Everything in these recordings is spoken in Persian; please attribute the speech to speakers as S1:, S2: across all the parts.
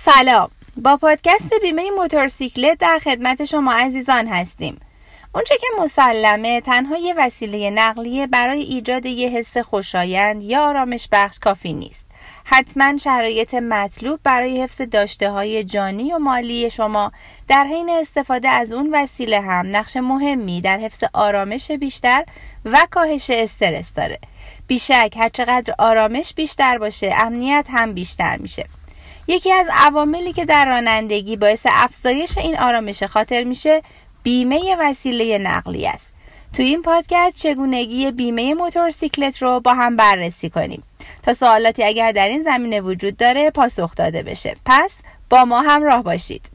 S1: سلام، با پادکست بیمه موتورسیکلت در خدمت شما عزیزان هستیم. اونچه که مسلمه تنها یه وسیله نقلیه برای ایجاد یه حس خوشایند یا آرامش بخش کافی نیست. حتما شرایط مطلوب برای حفظ داشته‌های جانی و مالی شما در حین استفاده از اون وسیله هم نقش مهمی در حفظ آرامش بیشتر و کاهش استرس داره. بیشک هرچقدر آرامش بیشتر باشه، امنیت هم بیشتر میشه. یکی از عواملی که در رانندگی باعث افزایش این آرامش خاطر میشه، بیمه وسیله نقلی است. تو این پادکست چگونگی بیمه موتورسیکلت رو با هم بررسی کنیم تا سوالاتی اگر در این زمینه وجود داره پاسخ داده بشه. پس با ما همراه باشید.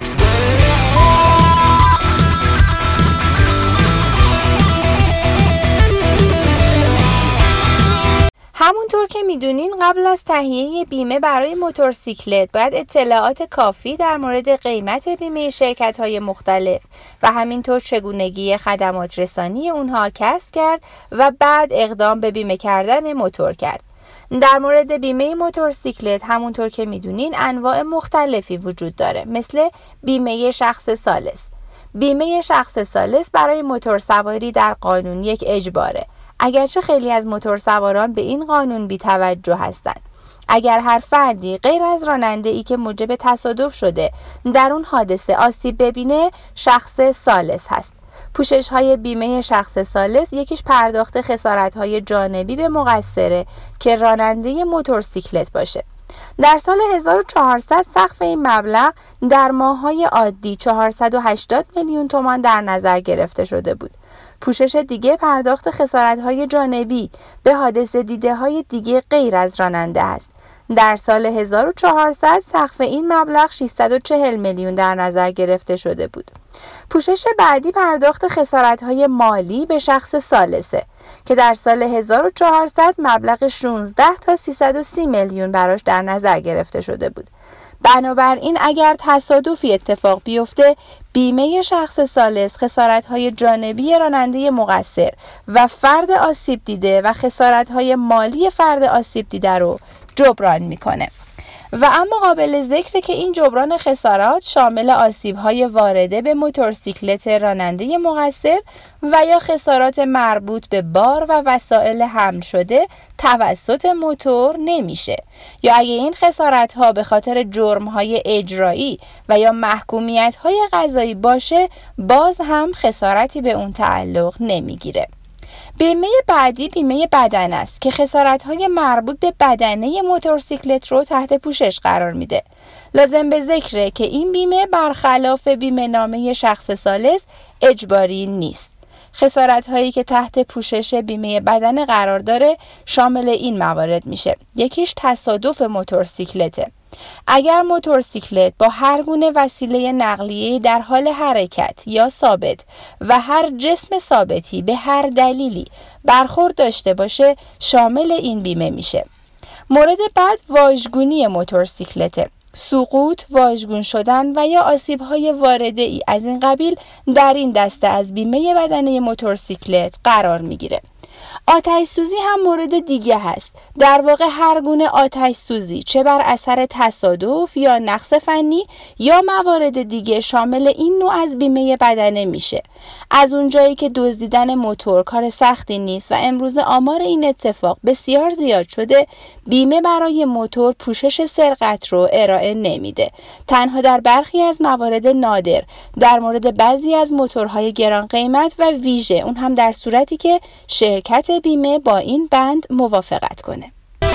S1: همونطور که میدونین قبل از تهیه بیمه برای موتورسیکلت باید اطلاعات کافی در مورد قیمت بیمه شرکت‌های مختلف و همینطور چگونگی خدمات رسانی اونها کسب کرد و بعد اقدام به بیمه کردن موتور کرد. در مورد بیمه موتورسیکلت همونطور که میدونین انواع مختلفی وجود داره، مثل بیمه شخص ثالث. بیمه شخص ثالث برای موتور سواری در قانون یک اجباره، اگرچه خیلی از موتورسواران به این قانون بی توجه هستند. اگر هر فردی غیر از راننده‌ای که موجب تصادف شده در اون حادثه آسیب ببینه، شخص ثالث هست. پوشش‌های بیمه شخص ثالث یکیش پرداخت خسارت‌های جانبی به مقصره که راننده موتورسیکلت باشه. در سال 1400 سقف این مبلغ در ماه‌های عادی 480 میلیون تومان در نظر گرفته شده بود. پوشش دیگه پرداخت خسارت‌های جانبی به حادثه دیده‌های دیگه غیر از راننده است. در سال 1400 سقف این مبلغ 640 میلیون در نظر گرفته شده بود. پوشش بعدی پرداخت خسارت‌های مالی به شخص ثالثه که در سال 1400 مبلغ 16 تا 330 میلیون براش در نظر گرفته شده بود. بنابراین اگر تصادفی اتفاق بیفته، بیمه شخص ثالث خسارت‌های جانبی راننده مقصر و فرد آسیب دیده و خسارت‌های مالی فرد آسیب دیده رو جبران میکنه. و اما قابل ذکره که این جبران خسارات شامل آسیب‌های وارده به موتورسیکلت راننده مقصر و یا خسارات مربوط به بار و وسایل حمل شده توسط موتور نمیشه، یا اگه این خسارت‌ها به خاطر جرم‌های اجرایی و یا محکومیت‌های قضایی باشه، باز هم خسارتی به اون تعلق نمیگیره. بیمه بعدی بیمه بدن است که خسارت‌های مربوط به بدنه موتورسیکلت رو تحت پوشش قرار میده. لازم به ذکره که این بیمه برخلاف بیمه نامه شخص ثالث اجباری نیست. خسارت‌هایی که تحت پوشش بیمه بدن قرار داره شامل این موارد میشه. یکیش تصادف موتورسیکلته. اگر موتورسیکلت با هر گونه وسیله نقلیه در حال حرکت یا ثابت و هر جسم ثابتی به هر دلیلی برخورد داشته باشه، شامل این بیمه میشه. مورد بعد واژگونی موتورسیکلته. سقوط، واژگون شدن و یا آسیب‌های وارده ای از این قبیل در این دسته از بیمه بدنه موتورسیکلت قرار میگیره. آتش سوزی هم مورد دیگه هست. در واقع هر گونه آتش سوزی چه بر اثر تصادف یا نقص فنی یا موارد دیگه شامل این نوع از بیمه بدنه میشه. از اونجایی که دزدیدن موتور کار سختی نیست و امروز آمار این اتفاق بسیار زیاد شده، بیمه برای موتور پوشش سرقت رو ارائه نمیده. تنها در برخی از موارد نادر در مورد بعضی از موتورهای گران قیمت و ویژه، اون هم در صورتی که شرکت بیمه با این بند موافقت کنه.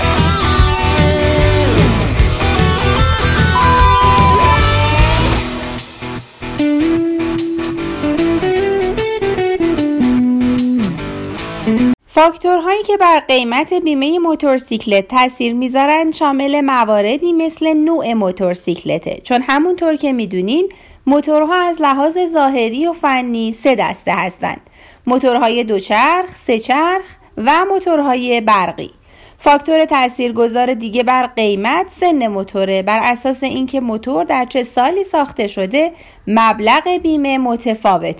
S1: فاکتورهایی که بر قیمت بیمه موتورسیکلت تاثیر میذارن شامل مواردی مثل نوع موتورسیکلته، چون همونطور که میدونین موتورها از لحاظ ظاهری و فنی 3 دسته هستند: موتورهای دوچرخ، 3 چرخ و موتورهای برقی. فاکتور تاثیرگذار دیگه بر قیمت سن موتوره. بر اساس اینکه موتور در چه سالی ساخته شده، مبلغ بیمه متفاوته.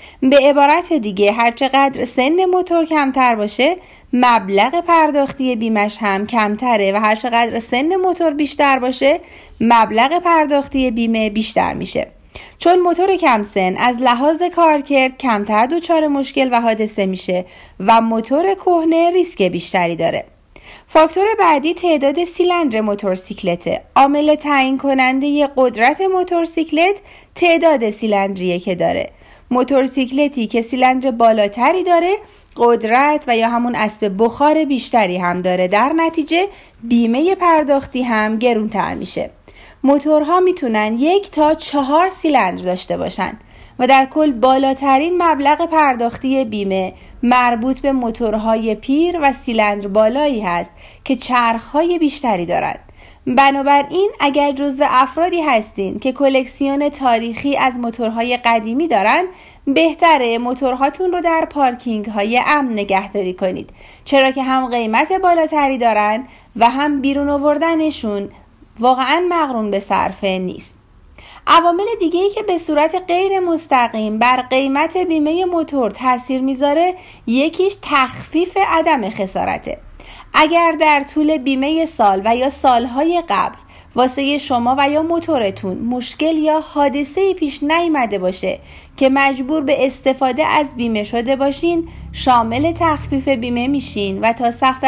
S1: به عبارت دیگه هرچقدر سن موتور کمتر باشه مبلغ پرداختی بیمش هم کمتره و هرچقدر سن موتور بیشتر باشه مبلغ پرداختی بیمه بیشتر میشه. چون موتور کم سن از لحاظ کارکرد کمتر دچار مشکل و حادثه میشه و موتور کهنه ریسک بیشتری داره. فاکتور بعدی تعداد سیلندر موتورسیکلته. عامل تعیین کننده قدرت موتورسیکلت تعداد سیلندریه که داره. موتورسیکلتی که سیلندر بالاتری داره قدرت و یا همون اسب بخار بیشتری هم داره، در نتیجه بیمه پرداختی هم گرونتر میشه. موتورها میتونن 1 تا 4 سیلندر داشته باشن و در کل بالاترین مبلغ پرداختی بیمه مربوط به موتورهای پیر و سیلندر بالایی هست که چرخهای بیشتری دارند. بنابراین اگر جزو افرادی هستین که کلکسیون تاریخی از موتورهای قدیمی دارن، بهتره موتورهاتون رو در پارکینگ های امن نگهداری کنید، چرا که هم قیمت بالاتری دارن و هم بیرون آوردنشون واقعا مقرون به صرفه نیست. عوامل دیگه‌ای که به صورت غیر مستقیم بر قیمت بیمه موتور تاثیر میذاره، یکیش تخفیف عدم خسارته. اگر در طول بیمه سال و یا سالهای قبل واسه شما و یا موتورتون مشکل یا حادثه‌ای پیش نیامده باشه که مجبور به استفاده از بیمه شده باشین، شامل تخفیف بیمه میشین و تا سقف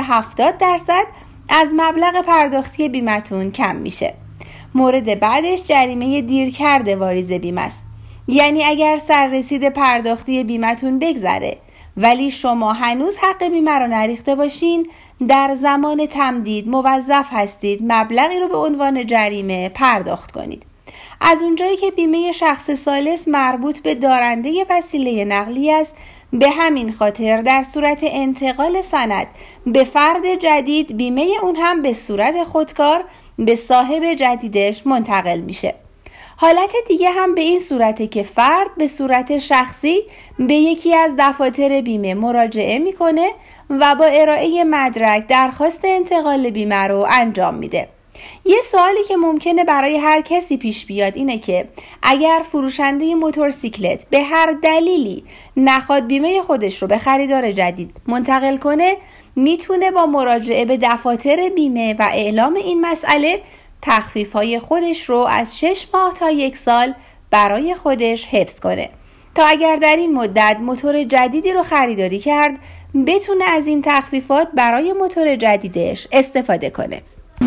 S1: 70% از مبلغ پرداختی بیمتون کم میشه. مورد بعدش جریمه دیرکرد واریز بیمه است. یعنی اگر سررسید پرداختی بیمتون بگذره ولی شما هنوز حق بیمه رو نریخته باشین، در زمان تمدید موظف هستید مبلغی رو به عنوان جریمه پرداخت کنید. از اونجایی که بیمه شخص ثالث مربوط به دارنده وسیله نقلی است، به همین خاطر در صورت انتقال سند به فرد جدید بیمه اون هم به صورت خودکار به صاحب جدیدش منتقل میشه. حالت دیگه هم به این صورته که فرد به صورت شخصی به یکی از دفاتر بیمه مراجعه میکنه و با ارائه مدرک درخواست انتقال بیمه رو انجام میده. یه سوالی که ممکنه برای هر کسی پیش بیاد اینه که اگر فروشنده موتورسیکلت به هر دلیلی نخواد بیمه خودش رو به خریدار جدید منتقل کنه، میتونه با مراجعه به دفاتر بیمه و اعلام این مسئله تخفیف‌های خودش رو از 6 ماه تا 1 سال برای خودش حفظ کنه تا اگر در این مدت موتور جدیدی رو خریداری کرد بتونه از این تخفیفات برای موتور جدیدش استفاده کنه.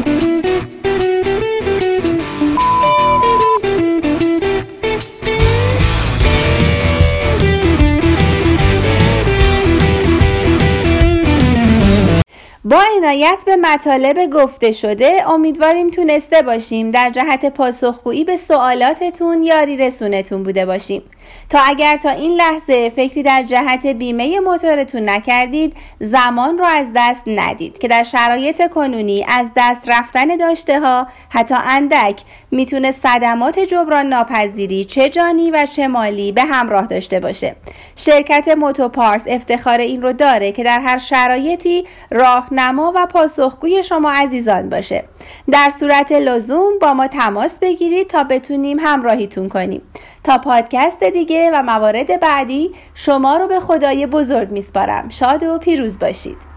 S1: با عنایت به مطالب گفته شده امیدواریم تونسته باشیم در جهت پاسخگویی به سوالاتتون یاری رسونتون بوده باشیم. تا اگر تا این لحظه فکری در جهت بیمه موتورتون نکردید، زمان رو از دست ندید که در شرایط کنونی از دست رفتن داشته ها حتی اندک میتونه صدمات جبران ناپذیری چه جانی و چه مالی به همراه داشته باشه. شرکت موتوپارس افتخار این رو داره که در هر شرایطی راهنما و پاسخگوی شما عزیزان باشه. در صورت لزوم با ما تماس بگیرید تا بتونیم همراهیتون کنیم. تا پادکست دیگه و موارد بعدی شما رو به خدای بزرگ میسپارم. شاد و پیروز باشید.